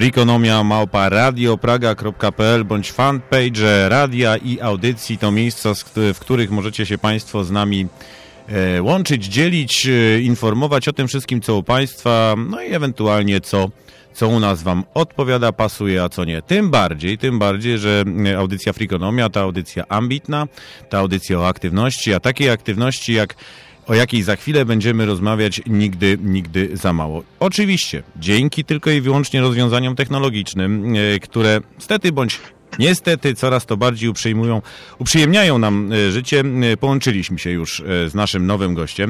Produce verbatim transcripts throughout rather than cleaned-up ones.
Freakonomia małpa radiopraga kropka p l bądź fanpage radia i audycji to miejsca, w których możecie się Państwo z nami e, łączyć, dzielić, e, informować o tym wszystkim, co u Państwa, no i ewentualnie co, co u nas Wam odpowiada, pasuje, a co nie. Tym bardziej, tym bardziej, że audycja Freakonomia, ta audycja ambitna, ta audycja o aktywności, a takiej aktywności jak o jakiej za chwilę będziemy rozmawiać, nigdy, nigdy za mało. Oczywiście, dzięki tylko i wyłącznie rozwiązaniom technologicznym, które stety bądź niestety coraz to bardziej uprzejmują, uprzyjemniają nam życie, połączyliśmy się już z naszym nowym gościem,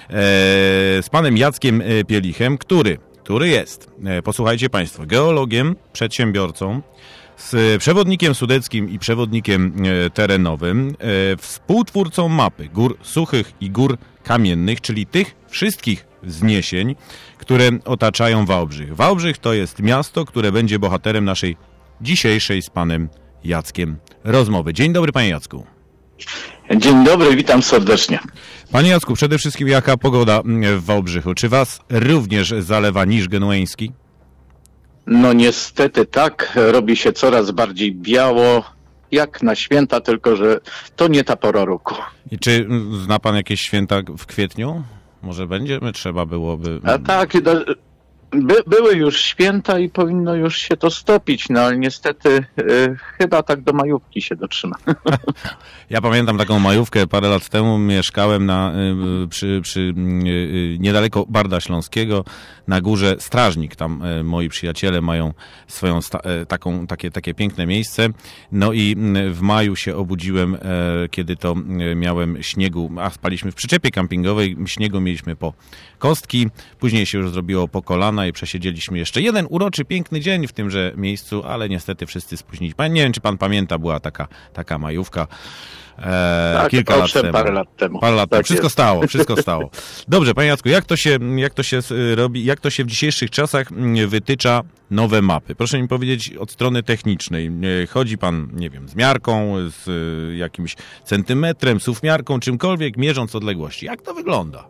z panem Jackiem Pielichem, który, który jest, posłuchajcie Państwo, geologiem, przedsiębiorcą, z przewodnikiem sudeckim i przewodnikiem terenowym, współtwórcą mapy gór suchych i gór kamiennych, czyli tych wszystkich wzniesień, które otaczają Wałbrzych. Wałbrzych to jest miasto, które będzie bohaterem naszej dzisiejszej z panem Jackiem rozmowy. Dzień dobry, panie Jacku. Dzień dobry, witam serdecznie. Panie Jacku, przede wszystkim jaka pogoda w Wałbrzychu? Czy was również zalewa niż genueński? No niestety tak, robi się coraz bardziej biało, jak na święta, tylko że to nie ta pora roku. I czy zna pan jakieś święta w kwietniu? Może będziemy, trzeba byłoby... A tak, by, były już święta i powinno już się to stopić, no ale niestety y, chyba tak do majówki się dotrzyma. Ja pamiętam taką majówkę, parę lat temu mieszkałem na, y, przy, przy y, niedaleko Barda Śląskiego, na górze Strażnik. Tam y, moi przyjaciele mają swoją sta, y, taką, takie, takie piękne miejsce. No i y, w maju się obudziłem, y, kiedy to y, miałem śniegu, a spaliśmy w przyczepie kampingowej, śniegu mieliśmy po kostki, później się już zrobiło po kolana i przesiedzieliśmy jeszcze jeden uroczy, piękny dzień w tymże miejscu, ale niestety wszyscy spóźniliśmy. Nie wiem, czy pan pamięta, była taka, taka majówka e, tak, kilka lat temu. parę lat temu. Parę lat tak temu. Wszystko jest. stało, wszystko stało. Dobrze, panie Jacku, jak to się, jak to się robi, jak to się w dzisiejszych czasach wytycza nowe mapy? Proszę mi powiedzieć od strony technicznej. Chodzi pan, nie wiem, z miarką, z jakimś centymetrem, suwmiarką, czymkolwiek, mierząc odległości. Jak to wygląda?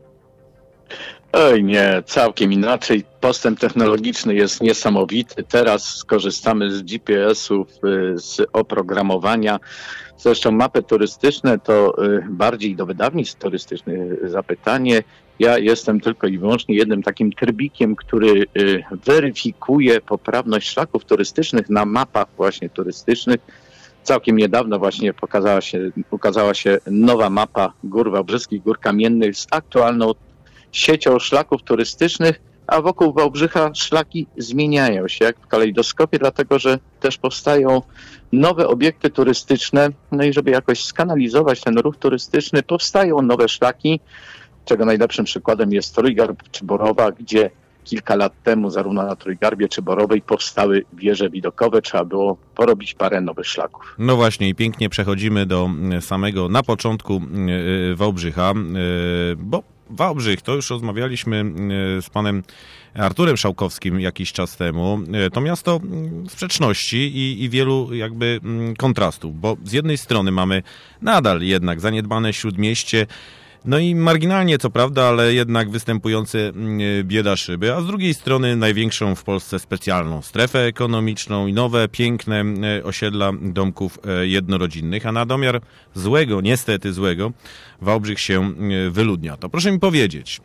Oj nie, całkiem inaczej. Postęp technologiczny jest niesamowity. Teraz skorzystamy z G P S-ów, z oprogramowania. Zresztą mapy turystyczne to bardziej do wydawnictw turystycznych zapytanie. Ja jestem tylko i wyłącznie jednym takim trybikiem, który weryfikuje poprawność szlaków turystycznych na mapach właśnie turystycznych. Całkiem niedawno właśnie pokazała się, ukazała się nowa mapa gór wałbrzych, gór kamiennych z aktualną siecią szlaków turystycznych, a wokół Wałbrzycha szlaki zmieniają się jak w kalejdoskopie, dlatego że też powstają nowe obiekty turystyczne, no i żeby jakoś skanalizować ten ruch turystyczny, powstają nowe szlaki, czego najlepszym przykładem jest Trójgarb czy Borowa, gdzie kilka lat temu zarówno na Trójgarbie czy Borowej powstały wieże widokowe, trzeba było porobić parę nowych szlaków. No właśnie i pięknie przechodzimy do samego na początku Wałbrzycha, bo Wałbrzych, to już rozmawialiśmy z panem Arturem Szałkowskim jakiś czas temu, to miasto sprzeczności i, i wielu jakby kontrastów, bo z jednej strony mamy nadal jednak zaniedbane śródmieście, no i marginalnie co prawda, ale jednak występujące bieda szyby, a z drugiej strony największą w Polsce specjalną strefę ekonomiczną i nowe, piękne osiedla domków jednorodzinnych, a na domiar złego, niestety złego, Wałbrzych się wyludnia. To proszę mi powiedzieć,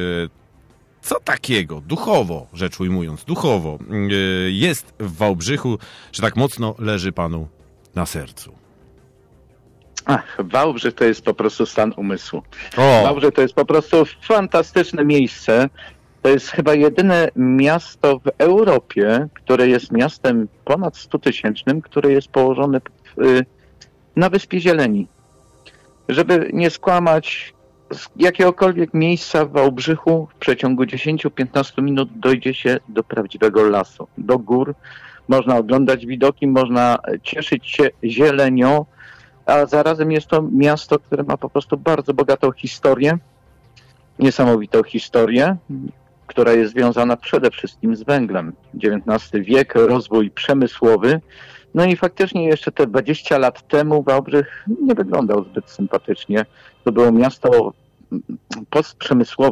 co takiego, duchowo rzecz ujmując, duchowo jest w Wałbrzychu, że tak mocno leży panu na sercu? Ach, Wałbrzych to jest po prostu stan umysłu. O. Wałbrzych to jest po prostu fantastyczne miejsce. To jest chyba jedyne miasto w Europie, które jest miastem ponad stutysięcznym, które jest położone w, na Wyspie Zieleni. Żeby nie skłamać, z jakiegokolwiek miejsca w Wałbrzychu w przeciągu dziesięć do piętnastu minut dojdzie się do prawdziwego lasu, do gór. Można oglądać widoki, można cieszyć się zielenią, a zarazem jest to miasto, które ma po prostu bardzo bogatą historię, niesamowitą historię, która jest związana przede wszystkim z węglem. dziewiętnasty wiek, rozwój przemysłowy. No i faktycznie jeszcze te dwadzieścia lat temu Wałbrzych nie wyglądał zbyt sympatycznie. To było miasto postprzemysłowe,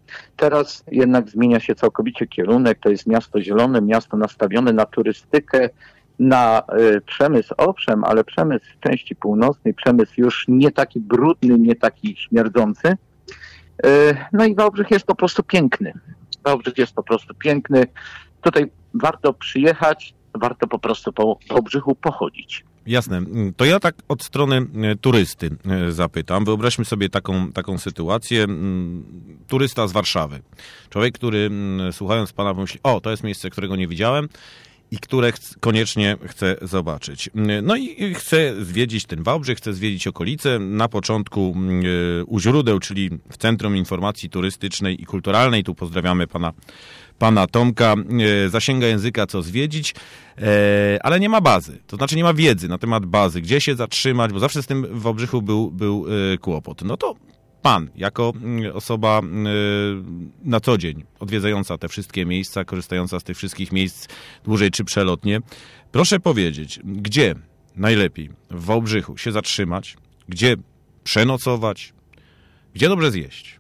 Teraz jednak zmienia się całkowicie kierunek. To jest miasto zielone, miasto nastawione na turystykę, na y, przemysł, owszem, ale przemysł w części północnej, przemysł już nie taki brudny, nie taki śmierdzący. Y, no i Wałbrzych jest po prostu piękny. Wałbrzych jest po prostu piękny. Tutaj warto przyjechać, warto po prostu po Wałbrzychu pochodzić. Jasne. To ja tak od strony turysty zapytam. Wyobraźmy sobie taką, taką sytuację. Turysta z Warszawy. Człowiek, który słuchając pana pomyśli, o, to jest miejsce, którego nie widziałem i które ch- koniecznie chcę zobaczyć. No i chcę zwiedzić ten Wałbrzych, chcę zwiedzić okolice. Na początku u źródeł, czyli w Centrum Informacji Turystycznej i Kulturalnej. Tu pozdrawiamy pana pana Tomka, zasięga języka, co zwiedzić, ale nie ma bazy, to znaczy nie ma wiedzy na temat bazy, gdzie się zatrzymać, bo zawsze z tym w Wałbrzychu był, był kłopot. No to pan, jako osoba na co dzień odwiedzająca te wszystkie miejsca, korzystająca z tych wszystkich miejsc dłużej czy przelotnie, proszę powiedzieć, gdzie najlepiej w Wałbrzychu się zatrzymać, gdzie przenocować, gdzie dobrze zjeść?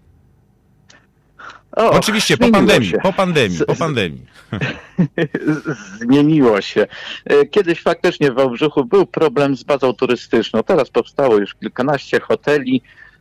O, Oczywiście po pandemii, się. po pandemii, po pandemii. Zmieniło się. Kiedyś faktycznie w Wałbrzychu był problem z bazą turystyczną. Teraz powstało już kilkanaście hoteli.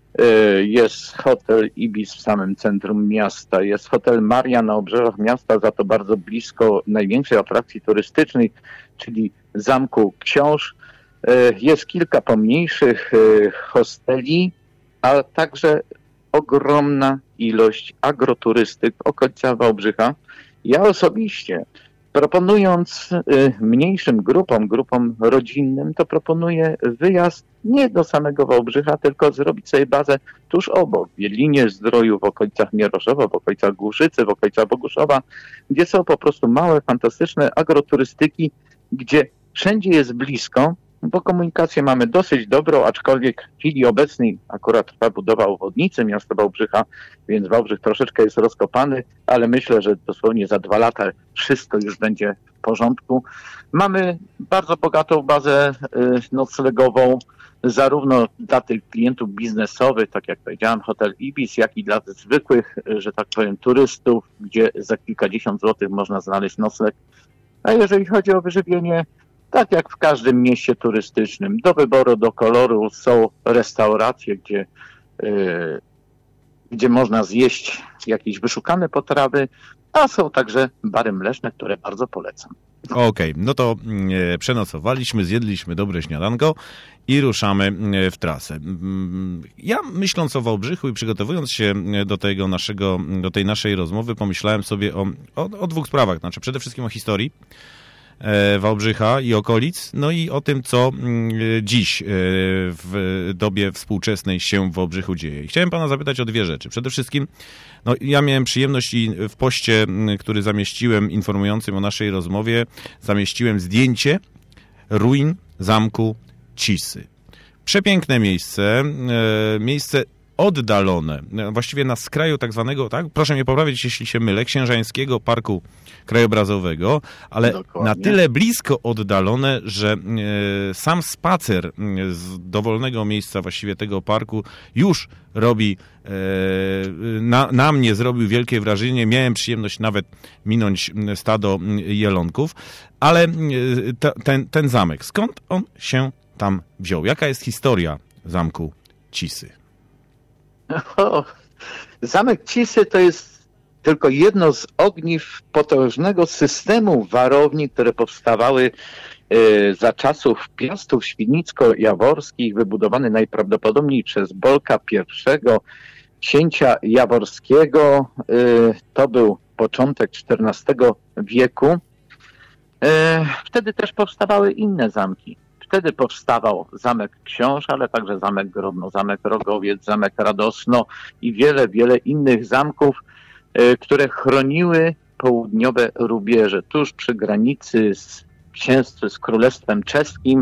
Jest hotel Ibis w samym centrum miasta. Jest hotel Maria na obrzeżach miasta, za to bardzo blisko największej atrakcji turystycznej, czyli Zamku Książ. Jest kilka pomniejszych hosteli, a także ogromna ilość agroturystyk w okolicach Wałbrzycha. Ja osobiście, proponując mniejszym grupom, grupom rodzinnym, to proponuję wyjazd nie do samego Wałbrzycha, tylko zrobić sobie bazę tuż obok, w Jedlinie Zdroju, w okolicach Mieroszowa, w okolicach Głuszycy, w okolicach Boguszowa, gdzie są po prostu małe, fantastyczne agroturystyki, gdzie wszędzie jest blisko, bo komunikację mamy dosyć dobrą, aczkolwiek w chwili obecnej akurat trwa budowa obwodnicy miasta Wałbrzycha, więc Wałbrzych troszeczkę jest rozkopany, ale myślę, że dosłownie za dwa lata wszystko już będzie w porządku. Mamy bardzo bogatą bazę noclegową, zarówno dla tych klientów biznesowych, tak jak powiedziałem, hotel Ibis, jak i dla zwykłych, że tak powiem, turystów, gdzie za kilkadziesiąt złotych można znaleźć nocleg. A jeżeli chodzi o wyżywienie, tak jak w każdym mieście turystycznym, do wyboru, do koloru są restauracje, gdzie, yy, gdzie można zjeść jakieś wyszukane potrawy, a są także bary mleczne, które bardzo polecam. Okej, okay, no to e, przenocowaliśmy, zjedliśmy dobre śniadanko i ruszamy w trasę. Ja myśląc o Wałbrzychu i przygotowując się do tego naszego, do tej naszej rozmowy, pomyślałem sobie o, o, o dwóch sprawach. Znaczy przede wszystkim o historii Wałbrzycha i okolic, no i o tym, co dziś w dobie współczesnej się w Wałbrzychu dzieje. I chciałem pana zapytać o dwie rzeczy. Przede wszystkim, no ja miałem przyjemność i w poście, który zamieściłem, informującym o naszej rozmowie, zamieściłem zdjęcie ruin zamku Cisy. Przepiękne miejsce, miejsce oddalone, właściwie na skraju tak zwanego, tak, proszę mnie poprawić, jeśli się mylę, Księżańskiego Parku Krajobrazowego, ale Dokładnie. Na tyle blisko oddalone, że e, sam spacer z dowolnego miejsca właściwie tego parku już robi, e, na, na mnie zrobił wielkie wrażenie. Miałem przyjemność nawet minąć stado jelonków, ale e, ta, ten, ten zamek, skąd on się tam wziął? Jaka jest historia zamku Cisy? O, zamek Cisy to jest tylko jedno z ogniw potężnego systemu warowni, które powstawały y, za czasów Piastów Świdnicko-Jaworskich, wybudowany najprawdopodobniej przez Bolka pierwszego, księcia jaworskiego. Y, to był początek czternastego wieku. Y, wtedy też powstawały inne zamki. Wtedy powstawał Zamek Książ, ale także Zamek Grodno, Zamek Rogowiec, Zamek Radosno i wiele, wiele innych zamków, które chroniły południowe rubieże, tuż przy granicy z księstwem, z Królestwem Czeskim,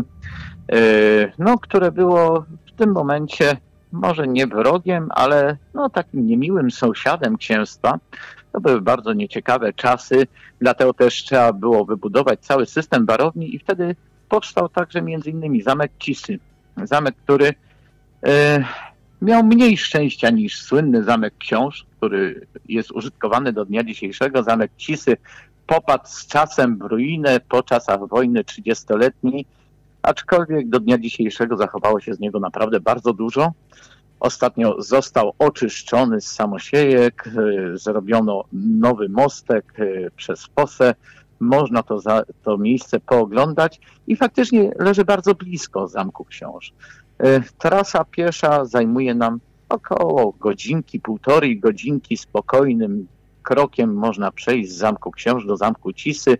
no, które było w tym momencie może nie wrogiem, ale no, takim niemiłym sąsiadem księstwa. To były bardzo nieciekawe czasy, dlatego też trzeba było wybudować cały system warowni i wtedy powstał także między innymi Zamek Cisy. Zamek, który e, miał mniej szczęścia niż słynny Zamek Książ, który jest użytkowany do dnia dzisiejszego. Zamek Cisy popadł z czasem w ruinę po czasach wojny trzydziestoletniej, aczkolwiek do dnia dzisiejszego zachowało się z niego naprawdę bardzo dużo. Ostatnio został oczyszczony z samosiejek, zrobiono nowy mostek przez fosę. Można to, za, to miejsce pooglądać i faktycznie leży bardzo blisko Zamku Książ. Trasa piesza zajmuje nam około godzinki, półtorej godzinki. Spokojnym krokiem można przejść z Zamku Książ do Zamku Cisy.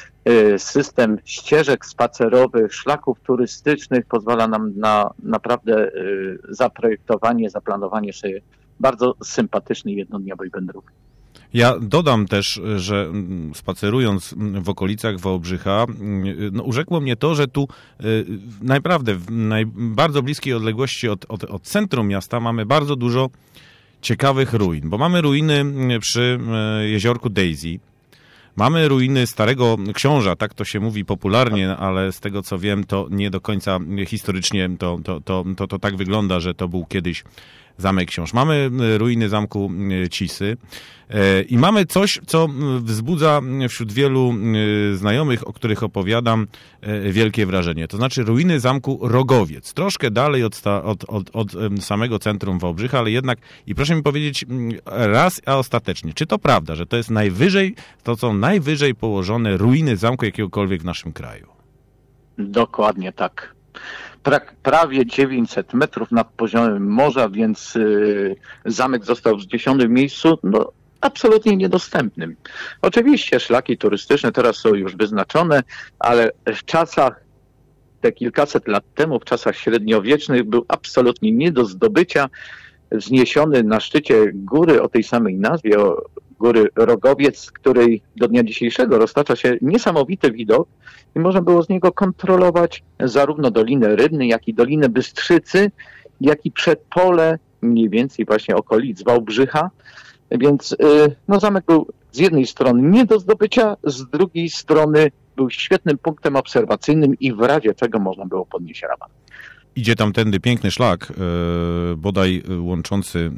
System ścieżek spacerowych, szlaków turystycznych pozwala nam na naprawdę zaprojektowanie, zaplanowanie sobie bardzo sympatycznej jednodniowej wędrówki. Ja dodam też, że spacerując w okolicach Wałbrzycha, no urzekło mnie to, że tu naprawdę w naj, bardzo bliskiej odległości od, od, od centrum miasta mamy bardzo dużo ciekawych ruin, bo mamy ruiny przy jeziorku Daisy, mamy ruiny Starego Książa, tak to się mówi popularnie, ale z tego co wiem, to nie do końca historycznie to, to, to, to, to tak wygląda, że to był kiedyś Zamek Książ. Mamy ruiny Zamku Cisy i mamy coś, co wzbudza wśród wielu znajomych, o których opowiadam, wielkie wrażenie. To znaczy ruiny Zamku Rogowiec. Troszkę dalej od, od, od, od samego centrum Wałbrzycha, ale jednak, i proszę mi powiedzieć raz, a ostatecznie, czy to prawda, że to jest najwyżej, to są najwyżej położone ruiny zamku jakiegokolwiek w naszym kraju? Dokładnie tak. Pra- prawie dziewięćset metrów nad poziomem morza, więc y, zamek został wzniesiony w miejscu no, absolutnie niedostępnym. Oczywiście szlaki turystyczne teraz są już wyznaczone, ale w czasach, te kilkaset lat temu, w czasach średniowiecznych był absolutnie nie do zdobycia. Wzniesiony na szczycie góry o tej samej nazwie, o góry Rogowiec, z której do dnia dzisiejszego roztacza się niesamowity widok i można było z niego kontrolować zarówno Dolinę Rybny, jak i Dolinę Bystrzycy, jak i przedpole mniej więcej właśnie okolic Wałbrzycha. Więc no, zamek był z jednej strony nie do zdobycia, z drugiej strony był świetnym punktem obserwacyjnym i w razie czego można było podnieść raban. Idzie tamtędy piękny szlak, bodaj łączący,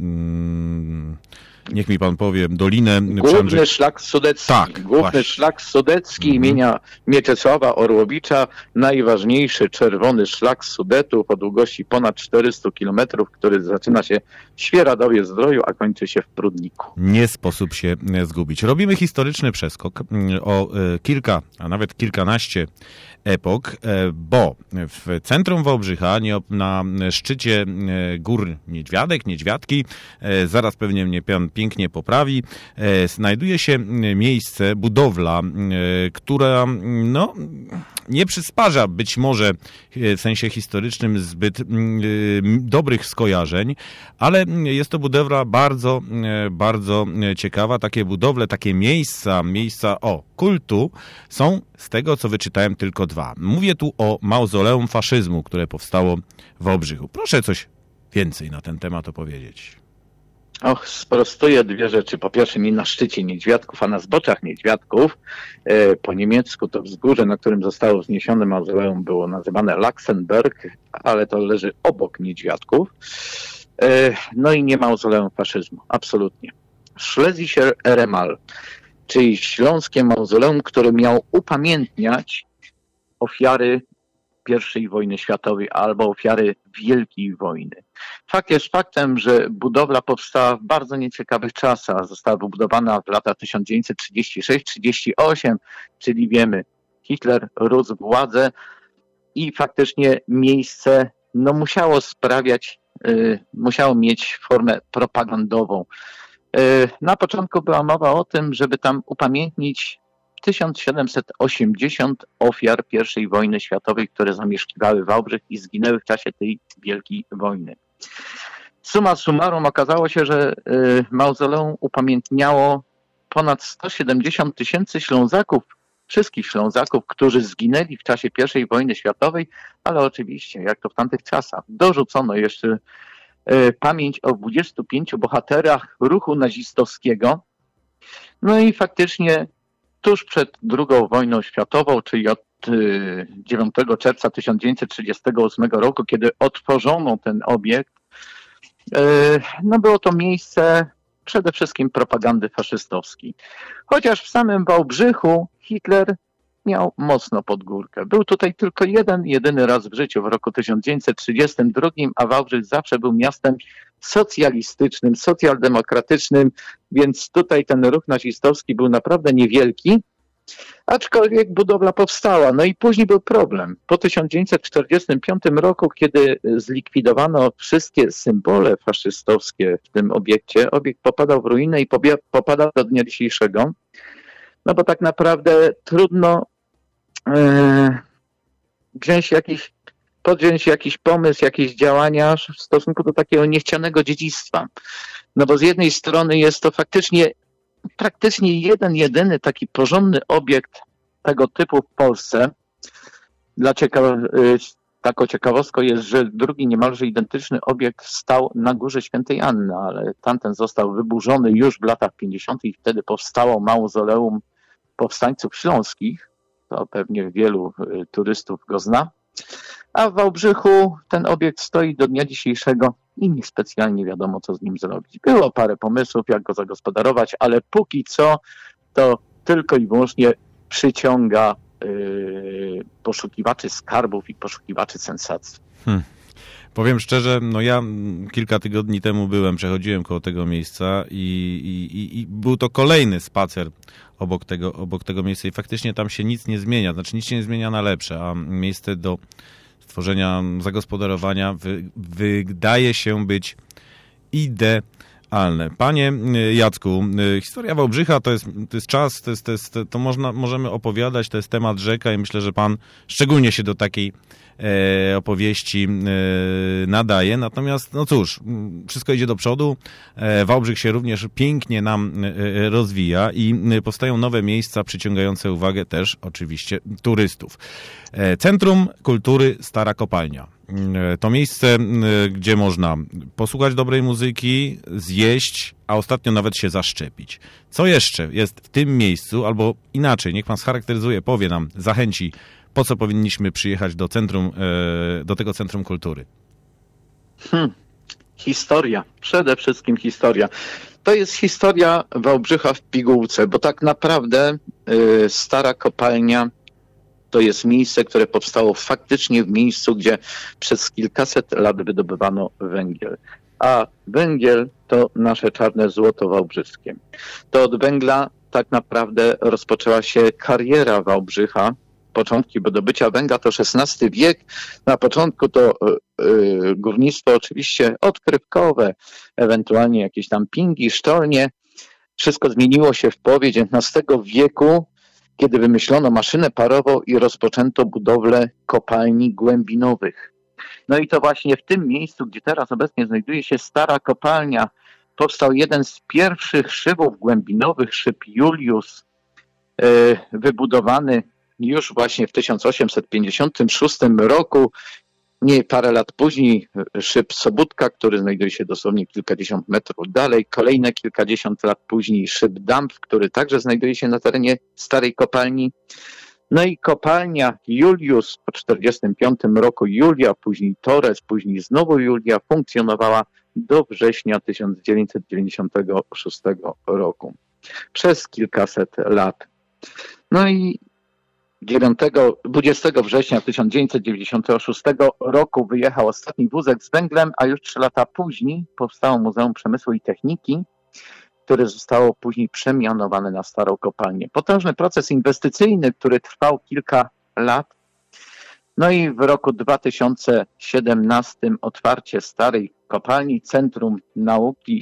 niech mi pan powie, Dolinę... Główny Przemrzyk... szlak sudecki. Tak, Główny właśnie. szlak sudecki mhm. imienia Mieczysława Orłowicza. Najważniejszy czerwony szlak Sudetów o długości ponad czterysta kilometrów, który zaczyna się w Świeradowie-Zdroju, a kończy się w Prudniku. Nie sposób się zgubić. Robimy historyczny przeskok o kilka, a nawet kilkanaście epok, bo w centrum Wałbrzycha, na szczycie gór Niedźwiadek, Niedźwiadki, zaraz pewnie mnie pan pięknie poprawi, znajduje się miejsce, budowla, która no, nie przysparza być może w sensie historycznym zbyt dobrych skojarzeń, ale jest to budowla bardzo, bardzo ciekawa. Takie budowle, takie miejsca, miejsca o kultu są z tego, co wyczytałem, tylko dwa. Mówię tu o mauzoleum faszyzmu, które powstało w Wałbrzychu. Proszę coś więcej na ten temat opowiedzieć. Och, sprostuję dwie rzeczy. Po pierwsze, nie na szczycie Niedźwiadków, a na zboczach Niedźwiadków. Po niemiecku to wzgórze, na którym zostało wzniesione mauzoleum, było nazywane Laxenberg, ale to leży obok Niedźwiadków. No i nie mauzoleum faszyzmu, absolutnie. Schlesischer Eremal, czyli śląskie mauzoleum, które miało upamiętniać ofiary pierwszej wojny światowej albo ofiary Wielkiej Wojny. Fakt jest faktem, że budowla powstała w bardzo nieciekawych czasach. Została wybudowana w latach tysiąc dziewięćset trzydziesty szósty trzydziesty osiem, czyli wiemy, Hitler rósł władzę i faktycznie miejsce no, musiało sprawiać, y, musiało mieć formę propagandową. Y, na początku była mowa o tym, żeby tam upamiętnić tysiąc siedemset osiemdziesiąt ofiar pierwszej wojny światowej, które zamieszkiwały Wałbrzych i zginęły w czasie tej wielkiej wojny. Summa summarum okazało się, że y, mauzoleum upamiętniało ponad sto siedemdziesiąt tysięcy Ślązaków, wszystkich Ślązaków, którzy zginęli w czasie pierwszej wojny światowej, ale oczywiście, jak to w tamtych czasach, dorzucono jeszcze y, pamięć o dwudziestu pięciu bohaterach ruchu nazistowskiego. No i faktycznie tuż przed drugą wojną światową, czyli od dziewiątego czerwca tysiąc dziewięćset trzydziestego ósmego roku, kiedy otworzono ten obiekt, no było to miejsce przede wszystkim propagandy faszystowskiej. Chociaż w samym Wałbrzychu Hitler miał mocno pod górkę. Był tutaj tylko jeden, jedyny raz w życiu, w roku tysiąc dziewięćset trzydziestym drugim, a Wałbrzych zawsze był miastem socjalistycznym, socjaldemokratycznym, więc tutaj ten ruch nazistowski był naprawdę niewielki, aczkolwiek budowla powstała. No i później był problem. Po tysiąc dziewięćset czterdziestym piątym roku, kiedy zlikwidowano wszystkie symbole faszystowskie w tym obiekcie, obiekt popadał w ruinę i popada do dnia dzisiejszego. No bo tak naprawdę trudno yy, wziąć jakiś, podjąć jakiś pomysł, jakieś działania w stosunku do takiego niechcianego dziedzictwa. No bo z jednej strony jest to faktycznie praktycznie jeden, jedyny taki porządny obiekt tego typu w Polsce. Dla ciekaw- yy, taką ciekawostką jest, że drugi niemalże identyczny obiekt stał na Górze Świętej Anny, ale tamten został wyburzony już w latach pięćdziesiątych i wtedy powstało mauzoleum powstańców śląskich. To pewnie wielu y, turystów go zna. A w Wałbrzychu ten obiekt stoi do dnia dzisiejszego i nie specjalnie wiadomo, co z nim zrobić. Było parę pomysłów, jak go zagospodarować, ale póki co to tylko i wyłącznie przyciąga y, poszukiwaczy skarbów i poszukiwaczy sensacji. Hmm. Powiem szczerze, no ja kilka tygodni temu byłem, przechodziłem koło tego miejsca i, i, i był to kolejny spacer obok tego, obok tego miejsca i faktycznie tam się nic nie zmienia, znaczy nic się nie zmienia na lepsze, a miejsce do stworzenia, zagospodarowania wy, wydaje się być idealne. Panie Jacku, historia Wałbrzycha to jest, to jest czas, to, jest, to, jest, to można, możemy opowiadać, to jest temat rzeka i myślę, że pan szczególnie się do takiej e, opowieści e, nadaje. Natomiast, no cóż, wszystko idzie do przodu. E, Wałbrzych się również pięknie nam e, rozwija i powstają nowe miejsca przyciągające uwagę też oczywiście turystów. E, Centrum Kultury Stara Kopalnia. To miejsce, gdzie można posłuchać dobrej muzyki, zjeść, a ostatnio nawet się zaszczepić. Co jeszcze jest w tym miejscu, albo inaczej, niech pan scharakteryzuje, powie nam, zachęci, po co powinniśmy przyjechać do centrum, do tego Centrum Kultury? Hmm. Historia, przede wszystkim historia. To jest historia Wałbrzycha w pigułce, bo tak naprawdę y, Stara Kopalnia to jest miejsce, które powstało faktycznie w miejscu, gdzie przez kilkaset lat wydobywano węgiel. A węgiel to nasze czarne złoto wałbrzyskie. To od węgla tak naprawdę rozpoczęła się kariera Wałbrzycha. Początki wydobycia węgla to szesnasty wiek. Na początku to yy, górnictwo oczywiście odkrywkowe, ewentualnie jakieś tam pingi, sztolnie. Wszystko zmieniło się w połowie dziewiętnastego wieku, kiedy wymyślono maszynę parową i rozpoczęto budowlę kopalni głębinowych. No i to właśnie w tym miejscu, gdzie teraz obecnie znajduje się Stara Kopalnia, powstał jeden z pierwszych szybów głębinowych, szyb Julius, yy, wybudowany już właśnie w tysiąc osiemset pięćdziesiątym szóstym roku. Nie parę lat później szyb Sobótka, który znajduje się dosłownie kilkadziesiąt metrów dalej. Kolejne kilkadziesiąt lat później szyb Dampf, który także znajduje się na terenie Starej Kopalni. No i kopalnia Julius po czterdziestym piątym roku Julia, później Torres, później znowu Julia funkcjonowała do września tysiąc dziewięćset dziewięćdziesiątego szóstego roku. Przez kilkaset lat. No i dwudziestego września tysiąc dziewięćset dziewięćdziesiątego szóstego roku wyjechał ostatni wózek z węglem, a już trzy lata później powstało Muzeum Przemysłu i Techniki, które zostało później przemianowane na Starą Kopalnię. Potężny proces inwestycyjny, który trwał kilka lat. No i w roku dwa tysiące siedemnastym otwarcie Starej Kopalni, Centrum Nauki,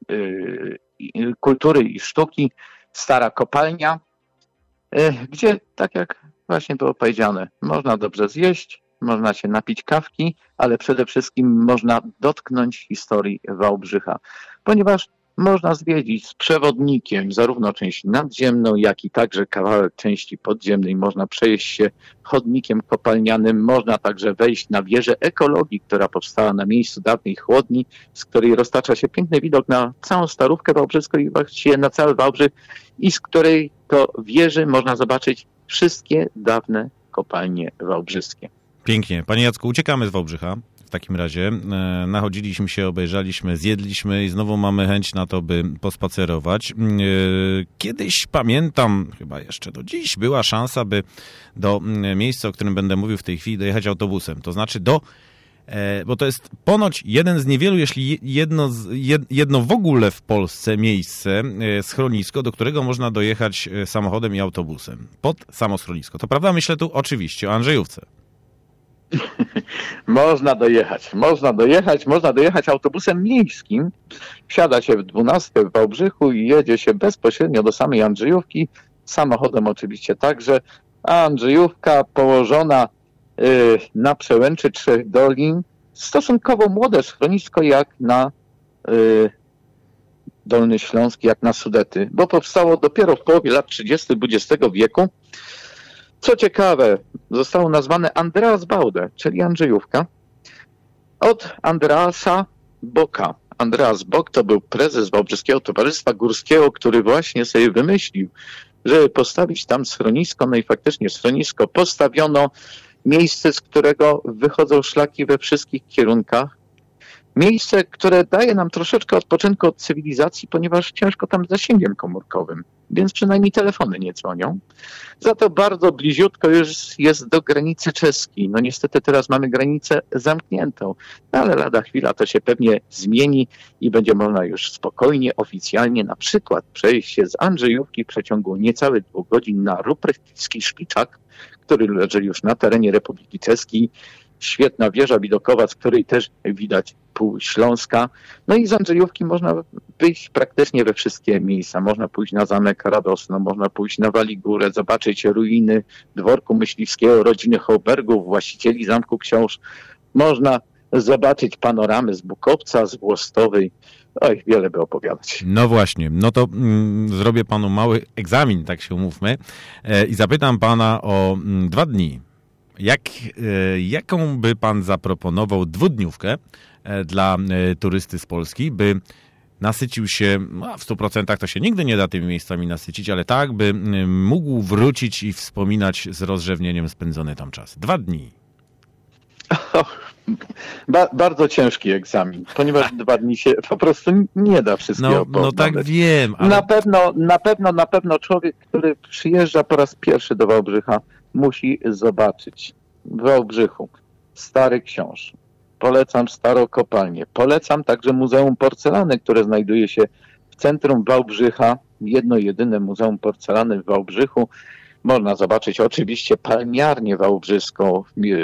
yy, Kultury i Sztuki, Stara Kopalnia, gdzie, tak jak właśnie było powiedziane, można dobrze zjeść, można się napić kawki, ale przede wszystkim można dotknąć historii Wałbrzycha, ponieważ można zwiedzić z przewodnikiem zarówno część nadziemną, jak i także kawałek części podziemnej. Można przejść się chodnikiem kopalnianym, można także wejść na wieżę ekologii, która powstała na miejscu dawnej chłodni, z której roztacza się piękny widok na całą Starówkę Wałbrzyską i właściwie na cały Wałbrzych i z której to wieży można zobaczyć wszystkie dawne kopalnie wałbrzyskie. Pięknie. Panie Jacku, uciekamy z Wałbrzycha. W takim razie. Nachodziliśmy się, obejrzaliśmy, zjedliśmy i znowu mamy chęć na to, by pospacerować. Kiedyś pamiętam, chyba jeszcze do dziś, była szansa, by do miejsca, o którym będę mówił w tej chwili, dojechać autobusem. To znaczy do bo to jest ponoć jeden z niewielu, jeśli jedno, jedno w ogóle w Polsce miejsce, schronisko, do którego można dojechać samochodem i autobusem. Pod samo schronisko. To prawda? Myślę tu oczywiście o Andrzejówce. Można dojechać. Można dojechać. Można dojechać autobusem miejskim. Wsiada się w dwunastkę w Wałbrzychu i jedzie się bezpośrednio do samej Andrzejówki. Samochodem oczywiście także. A Andrzejówka położona na przełęczy Trzech Dolin, stosunkowo młode schronisko jak na y, Dolny Śląsk, jak na Sudety, bo powstało dopiero w połowie lat trzydziestych dwudziestego wieku. Co ciekawe, zostało nazwane Andreas Baude, czyli Andrzejówka, od Andreasa Boka. Andreas Bok to był prezes Wałbrzyskiego Towarzystwa Górskiego, który właśnie sobie wymyślił, żeby postawić tam schronisko, no i faktycznie schronisko postawiono. Miejsce, z którego wychodzą szlaki we wszystkich kierunkach. Miejsce, które daje nam troszeczkę odpoczynku od cywilizacji, ponieważ ciężko tam z zasięgiem komórkowym, więc przynajmniej telefony nie dzwonią. Za to bardzo bliziutko już jest do granicy czeskiej. No niestety teraz mamy granicę zamkniętą, no ale lada chwila to się pewnie zmieni i będzie można już spokojnie, oficjalnie na przykład przejść się z Andrzejówki w przeciągu niecałych dwóch godzin na Ruprechtski Szpiczak, który leży już na terenie Republiki Czeskiej. Świetna wieża widokowa, z której też widać pół Śląska. No i z Andrzejówki można wyjść praktycznie we wszystkie miejsca. Można pójść na Zamek Radosno, można pójść na Waligórę, zobaczyć ruiny dworku myśliwskiego rodziny Hołbergów, właścicieli Zamku Książ. Można zobaczyć panoramy z Bukowca, z Włostowej. Oj, wiele by opowiadać. No właśnie, no to mm, zrobię panu mały egzamin, tak się umówmy, e, i zapytam pana o mm, dwa dni. Jak, e, jaką by pan zaproponował dwudniówkę e, dla e, turysty z Polski, by nasycił się, no, w stu procentach to się nigdy nie da tymi miejscami nasycić, ale tak, by m, mógł wrócić i wspominać z rozrzewnieniem spędzony tam czas. Dwa dni. Ba- bardzo ciężki egzamin, ponieważ dwa dni się po prostu nie da wszystkiego No, no tak wiem. Ale... Na pewno, na pewno, na pewno człowiek, który przyjeżdża po raz pierwszy do Wałbrzycha, musi zobaczyć w Wałbrzychu Stary Książ. Polecam Starą Kopalnię. Polecam także Muzeum Porcelany, które znajduje się w centrum Wałbrzycha. Jedno jedyne Muzeum Porcelany w Wałbrzychu. Można zobaczyć oczywiście palmiarnię wałbrzyską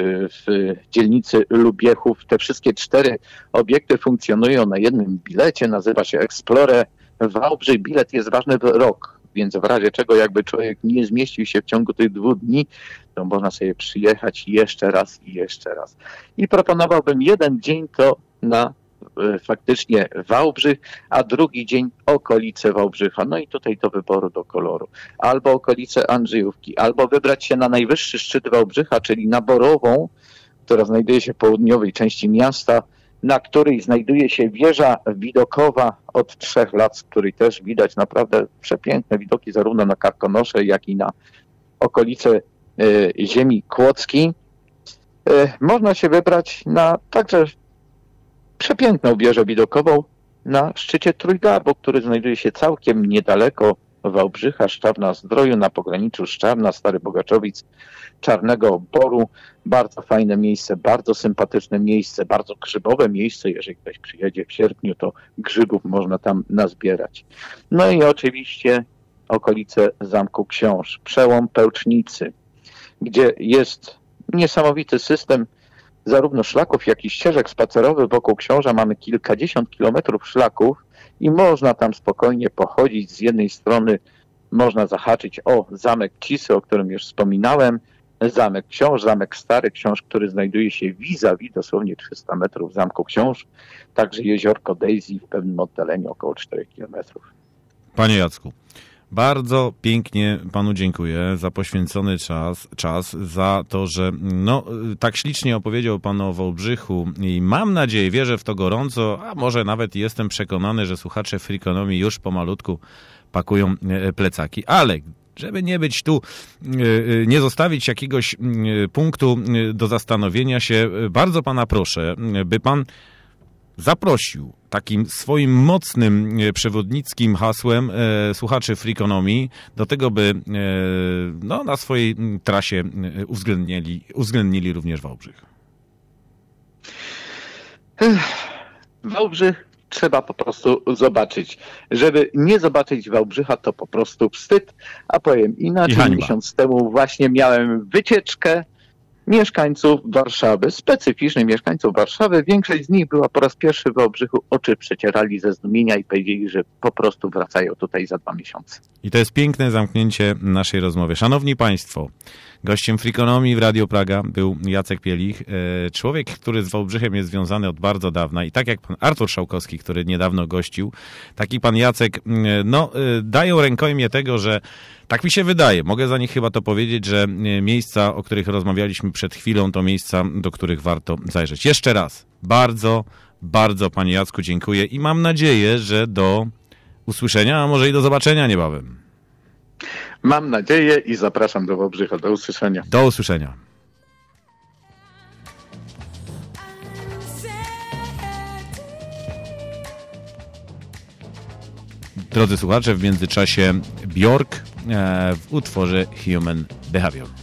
w dzielnicy Lubiechów. Te wszystkie cztery obiekty funkcjonują na jednym bilecie. Nazywa się Explore Wałbrzych. Bilet jest ważny w rok, więc w razie czego jakby człowiek nie zmieścił się w ciągu tych dwóch dni, to można sobie przyjechać jeszcze raz i jeszcze raz. I proponowałbym jeden dzień to na faktycznie Wałbrzych, a drugi dzień okolice Wałbrzycha. No i tutaj do wyboru, do koloru. Albo okolice Andrzejówki, albo wybrać się na najwyższy szczyt Wałbrzycha, czyli na Borową, która znajduje się w południowej części miasta, na której znajduje się wieża widokowa od trzech lat, z której też widać naprawdę przepiękne widoki zarówno na Karkonosze, jak i na okolice y, ziemi kłodzkiej. Y, można się wybrać na także przepiękną wieżę widokową na szczycie Trójgarbu, który znajduje się całkiem niedaleko Wałbrzycha, Szczawna-Zdroju, na pograniczu Szczawna, Stary Bogaczowic, Czarnego Boru. Bardzo fajne miejsce, bardzo sympatyczne miejsce, bardzo grzybowe miejsce. Jeżeli ktoś przyjedzie w sierpniu, to grzybów można tam nazbierać. No i oczywiście okolice Zamku Książ, przełom Pełcznicy, gdzie jest niesamowity system zarówno szlaków, jak i ścieżek spacerowych wokół Książa. Mamy kilkadziesiąt kilometrów szlaków i można tam spokojnie pochodzić. Z jednej strony można zahaczyć o Zamek Cisy, o którym już wspominałem, Zamek Książ, Zamek Stary Książ, który znajduje się vis-a-vis, dosłownie trzysta metrów Zamku Książ, także jeziorko Daisy w pewnym oddaleniu około czterech kilometrów. Panie Jacku, bardzo pięknie panu dziękuję za poświęcony czas, czas, za to, że no, tak ślicznie opowiedział pan o Wałbrzychu i mam nadzieję, wierzę w to gorąco, a może nawet jestem przekonany, że słuchacze Freakonomii już pomalutku pakują plecaki. Ale żeby nie być tu, nie zostawić jakiegoś punktu do zastanowienia się, bardzo pana proszę, by pan zaprosił takim swoim mocnym przewodnickim hasłem e, słuchaczy Freakonomii do tego, by e, no, na swojej trasie uwzględnili, uwzględnili również Wałbrzych. Wałbrzych trzeba po prostu zobaczyć. Żeby nie zobaczyć Wałbrzycha, to po prostu wstyd, a powiem inaczej. Miesiąc temu właśnie miałem wycieczkę mieszkańców Warszawy, specyficznych mieszkańców Warszawy. Większość z nich była po raz pierwszy w Wałbrzychu, oczy przecierali ze zdumienia i powiedzieli, że po prostu wracają tutaj za dwa miesiące. I to jest piękne zamknięcie naszej rozmowy. Szanowni Państwo, gościem Freakonomii w Radio Praga był Jacek Pielich, człowiek, który z Wałbrzychem jest związany od bardzo dawna i tak jak pan Artur Szałkowski, który niedawno gościł, taki pan Jacek, no dają rękojmię tego, że tak mi się wydaje, mogę za nich chyba to powiedzieć, że miejsca, o których rozmawialiśmy przed chwilą, to miejsca, do których warto zajrzeć. Jeszcze raz, bardzo, bardzo panie Jacku dziękuję i mam nadzieję, że do usłyszenia, a może i do zobaczenia niebawem. Mam nadzieję i zapraszam do Wałbrzycha. Do usłyszenia. Do usłyszenia. Drodzy słuchacze, w międzyczasie Björk w utworze Human Behavior.